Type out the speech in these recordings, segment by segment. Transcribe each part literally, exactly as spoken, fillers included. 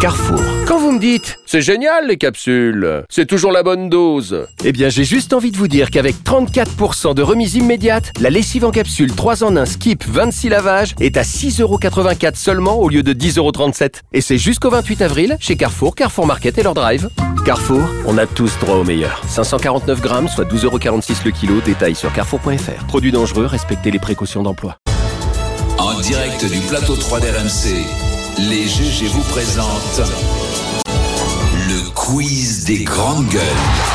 Carrefour. Quand vous me dites « C'est génial les capsules, c'est toujours la bonne dose », eh bien j'ai juste envie de vous dire qu'avec trente-quatre pour cent de remise immédiate, la lessive en capsule trois en un Skip vingt-six lavages est à six euros quatre-vingt-quatre seulement au lieu de dix euros trente-sept. Et c'est jusqu'au vingt-huit avril chez Carrefour, Carrefour Market et leur drive. Carrefour, on a tous droit au meilleur. cinq cent quarante-neuf grammes, soit douze euros quarante-six le kilo. Détail sur carrefour point f r. Produit dangereux, respectez les précautions d'emploi. En direct du plateau trois d'R M C, les G G vous présentent le quiz des grandes gueules.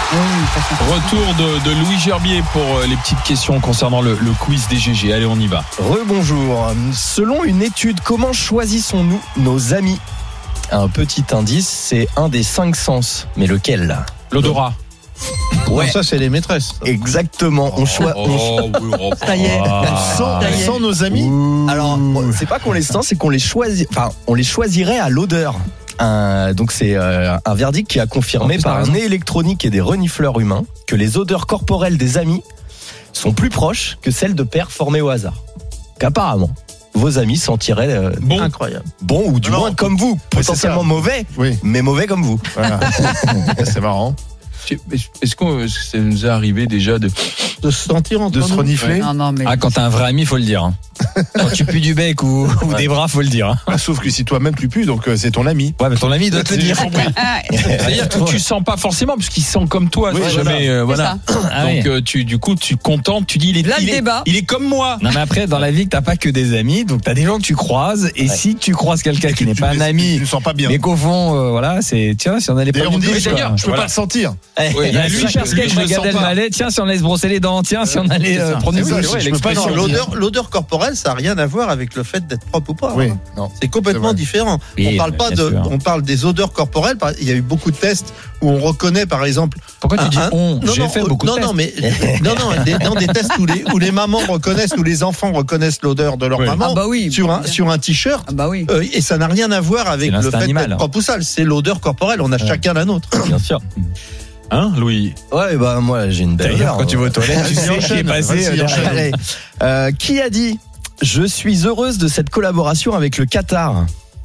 Retour de, de Louis Gerbier pour les petites questions concernant le, le quiz des G G. Allez, on y va. Rebonjour. Selon une étude, comment choisissons-nous nos amis ? Un petit indice, c'est un des cinq sens. Mais lequel ? L'odorat. Ouais. Non, ça c'est les maîtresses. Exactement. On choisit. Oh, oui, oh, Ça y est. Sans, sans nos amis. Ouh. Alors, c'est pas qu'on les sent, c'est qu'on les choisit. Enfin, on les choisirait à l'odeur. Un, donc c'est euh, un verdict qui a confirmé par un nez électronique et des renifleurs humains que les odeurs corporelles des amis sont plus proches que celles de pairs formés au hasard. Qu'apparemment, vos amis sentiraient euh, bon. Incroyable. Bon ou du non, moins comme vous, potentiellement mauvais, oui. mais mauvais comme vous. Voilà. C'est marrant. Est-ce que ça nous est arrivé déjà de, de se sentir entre de se renifler? Non, non, mais... Ah, quand t'as un vrai ami, faut le dire. Hein. Quand tu pues du bec ou, ou ouais. des bras, faut le dire. Hein. Ah, sauf que si toi-même tu pues, donc euh, c'est ton ami. Ouais, mais ton ami doit te le dire. C'est-à-dire que tu sens pas forcément, parce qu'il sent comme toi. Oui, c'est voilà. jamais, euh, voilà. Ah, donc euh, tu, du coup, tu contentes, tu dis il est, là, il, le est, débat. il est comme moi. Non, mais après, dans la vie, t'as pas que des amis, donc t'as des gens que tu croises, et ouais. si tu croises quelqu'un qui n'est pas un ami, tu ne sens pas bien. Mais qu'au fond, euh, voilà, c'est, tiens, si on allait pas on dit, douche, d'ailleurs, je peux voilà. pas le sentir. Ouais, bah, lui, je sketch de Gad Elmaleh, tiens, si on allait se brosser les dents, tiens, si on allait euh, prendre une douche. Je peux pas dans l'odeur, l'odeur corporelle, ça a rien à voir avec le fait d'être propre ou pas. Oui, hein. non. C'est complètement c'est différent. Oui, on parle pas de, sûr. on parle des odeurs corporelles. Il y a eu beaucoup de tests où on reconnaît, par exemple. Pourquoi tu dis un, on non, J'ai non, fait beaucoup non, de non, tests. mais non, non, des, dans des tests où les, où les mamans reconnaissent, où les enfants reconnaissent l'odeur de leur oui. maman ah bah oui, sur un, sur un t-shirt. Ah bah oui. Euh, et ça n'a rien à voir avec le fait animal. d'être propre ou sale. C'est l'odeur corporelle. On a ouais. chacun la nôtre. Bien sûr. Hein, Louis? Ouais, bah moi j'ai une belle D'ailleurs, odeur. quand tu vas aux toilettes, tu sais qui est passé. Allez, euh, qui a dit « Je suis heureuse de cette collaboration avec le Qatar »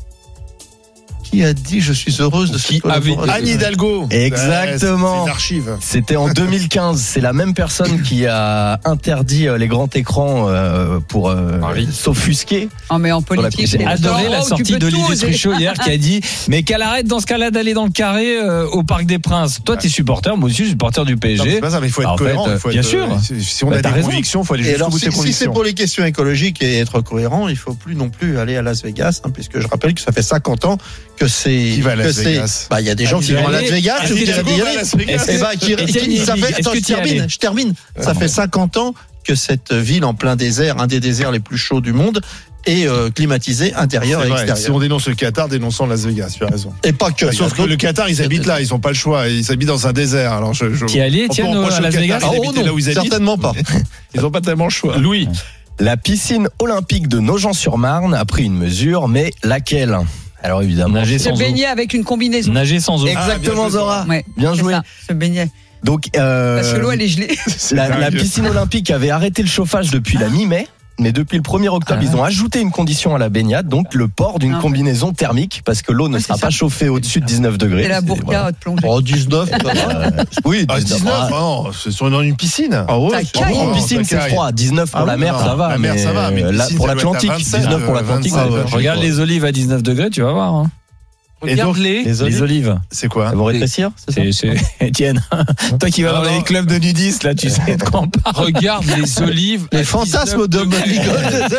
Qui a dit je suis heureuse de qui cette collaboration? Anne Hidalgo. Exactement. C'est une archive. C'était en deux mille quinze. C'est la même personne qui a interdit les grands écrans pour euh, s'offusquer. Ah, mais en politique, j'ai adoré la oh, sortie d'Olivier Truchot hier qui a dit mais qu'elle arrête dans ce cas-là d'aller dans le carré euh, au Parc des Princes. Toi, t'es supporter, moi aussi, je suis supporter du P S G. Non, c'est pas ça, mais il faut être en cohérent. Fait, il faut bien être, sûr. Si on bah, a des raison. convictions, il faut aller Et jusqu'au alors, bout de si, ses si convictions. c'est pour les questions écologiques et être cohérent, il faut plus non plus aller à Las Vegas, hein, puisque je rappelle que ça fait cinquante ans que c'est. Qui va à Las que c'est, Vegas bah, il y a des gens ah, qui vont à Las Vegas, ah, je dirais d'y aller. Et bah, qui, qui, ça fait, attends, je termine, je termine. Ça fait cinquante ans que cette ville en plein désert, un des déserts les plus chauds du monde, est euh, climatisée intérieur c'est et vrai, extérieur. Si on dénonce le Qatar, dénonçons Las Vegas, tu as raison. Et pas que. Sauf que le Qatar, ils habitent là, ils n'ont pas le choix, ils habitent dans un désert. Alors je, je, Qui allait, tiens, à Las Vegas? Oh non, là où ils certainement pas. Ils n'ont pas tellement le choix. Louis. La piscine olympique de Nogent-sur-Marne a pris une mesure, mais laquelle? Alors évidemment, nager Se sans eau. baigner avec une combinaison. Nager sans eau. Exactement, ah, Zora. Ouais, bien joué. Ça, se baigner. Donc, euh, Parce que l'eau, elle est gelée. la, la piscine olympique avait arrêté le chauffage depuis la mi-mai. Mais depuis le premier octobre, ah. ils ont ajouté une condition à la baignade, donc le port d'une ah. combinaison thermique, parce que l'eau ne sera pas chauffée au-dessus de dix-neuf degrés. Et la burqa voilà. de plongée. Oh, dix-neuf euh, Oui, ah, dix-neuf, ah, non, c'est sur une, une piscine. Ah ouais, oh, en piscine, c'est froid. dix-neuf pour ah, la mer, non, ça va. La mer, ça va. Mais là, pour l'Atlantique, dix-neuf pour l'Atlantique. Ah, ouais. Regarde les olives à dix-neuf degrés, tu vas voir. Hein. Regarde les, les, olives. les olives. C'est quoi? Elles vont rétrécir? C'est, c'est, Étienne, toi qui vas dans les clubs de nudistes, là, tu sais de quoi on parle. Regarde les olives. Les fantasmes de Manigol.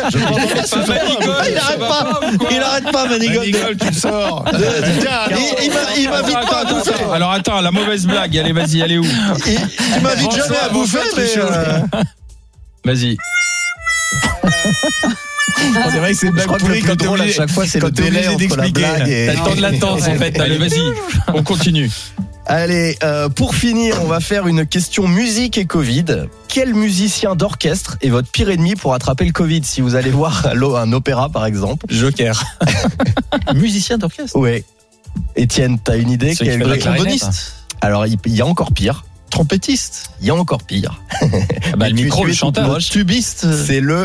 Il arrête pas. Il arrête pas, Manigol. Manigol, tu sors. Il m'invite pas à bouffer. Alors attends, la mauvaise blague. Allez, vas-y, allez où? Il m'invite jamais à bouffer, mais. Vas-y. C'est vrai que c'est une blague pourrie quand drôle à chaque fois, c'est le délai entre la blague et... T'as le temps de latence en fait. Allez, vas-y, on continue. Allez, euh, pour finir, on va faire une question musique et Covid. Quel musicien d'orchestre est votre pire ennemi pour attraper le Covid si vous allez voir un opéra par exemple? Joker. Musicien d'orchestre? Ouais. Étienne, t'as une idée? Quel tromboniste? Alors, il y a encore pire. Trompettiste? Il y a encore pire. Bah, le micro, le chanteur. Tubiste? C'est le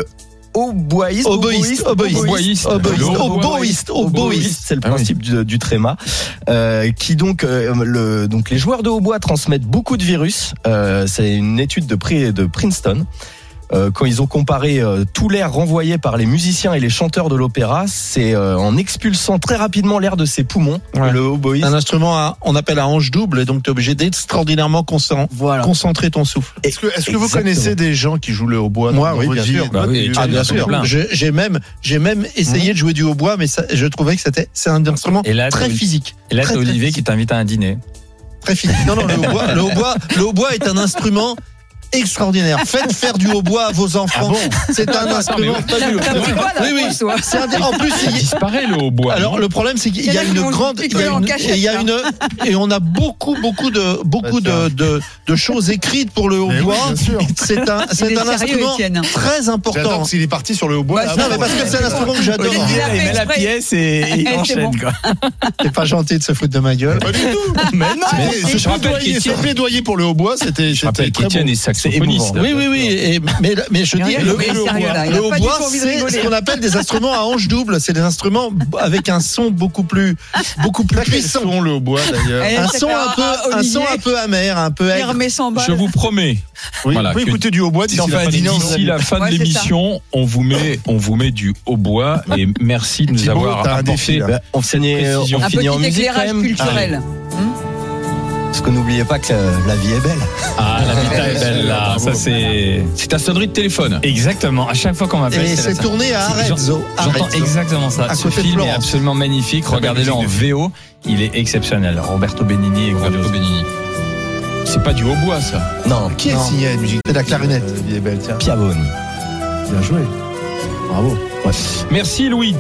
Oboïste, Oboïste, oboïste, oboïste, oboïste, oboïste, oboïste, oboïste. c'est le Ah oui. principe du, du tréma, euh, qui donc, euh, le, donc les joueurs de hautbois transmettent beaucoup de virus. Euh, c'est une étude de, Pri- de Princeton. Euh, quand ils ont comparé euh, tout l'air renvoyé par les musiciens et les chanteurs de l'opéra, c'est euh, en expulsant très rapidement l'air de ses poumons que Ouais. le hautboïste. Un instrument à, on appelle à hanche double, et donc tu es obligé d'extraordinairement concentrer, Voilà. concentrer ton souffle. Est-ce que, est-ce que vous Exactement. connaissez des gens qui jouent le hautbois? Moi, dans oui, votre bien vie? sûr. Bah oui, Ah, bien sûr. sûr. Plein. Je- J'ai même, j'ai même essayé de jouer du hautbois, mais ça, je trouvais que c'était, c'est un instrument Et là, très t'as- physique. Et là, Très, c'est très Olivier physique. qui t'invite à un dîner. Très physique. Non, non, le hautbois, le hautbois, le hautbois est un instrument extraordinaire. Faites faire du hautbois à vos enfants. C'est un instrument fabuleux. T'as pris quoi, là, Oui, oui. François C'est un des- en plus, Ça il y a- disparaît le hautbois. alors le problème c'est qu'il y a Il y en a qui une vont grande, il y picoler a en une, cachette, et il y a hein. une, et on a beaucoup, beaucoup de, beaucoup de, de, de choses écrites pour le Mais oui, hautbois. bien sûr. C'est un, Il c'est est un sérieux, instrument Étienne. très J'adore important. s'il est parti sur le hautbois. Bah, là, Non, bon, mais parce que c'est un instrument que j'adore. Olivier, il a fait Il met la exprès. pièce et il C'est enchaîne, bon. quoi. C'est pas gentil de se foutre de ma gueule. Pas du tout. Mais non, C'était- je Ce rappelle plaidoyer, ce qu'Étienne- plaidoyer pour le hautbois, c'était Je rappelle c'était très qu'Étienne bon. est saxophoniste. Oui, oui, oui. Et, mais, mais je dis, Rien, le, mais le sérieux, là, il le a pas du hautbois, tout envie de c'est rigoler. ce qu'on appelle des instruments à hanche double. C'est des instruments avec un son beaucoup plus, beaucoup plus Quel puissant. son le hautbois d'ailleurs? Eh, Un c'est son pas- un peu, ah, un Olivier, son un peu amer, un peu il aigre. remet cent balles. Je vous promets, Oui, Voilà, vous pouvez que- écouter du hautbois d'ici d'ici la fin de l'émission. la fin de Ouais, c'est ça. l'émission, on vous met, on vous met du hautbois et merci de nous Thibaut, avoir t'as un apporté. défi, là. Bah, on finit, précision. on Un finit en petit musique quand éclairage même. culturel. Parce que n'oubliez pas que la, la vie est belle. Ah, la vita est belle, là. Ça, c'est. C'est ta sonnerie de téléphone. Exactement. À chaque fois qu'on m'appelle. Et c'est c'est la- tourné à C'est- Arezzo. J'entends Arezzo. exactement ça. À Ce côté de film est Florence. absolument magnifique. Regardez-le en V O. Il est exceptionnel. Roberto Benigni et Roberto grandiose. Benigni. C'est pas du hautbois, ça. Non, Qui a Non. signé la musique? C'est la clarinette. La vie est belle, tiens. Piavone. Bien joué. Bravo. Merci Louis.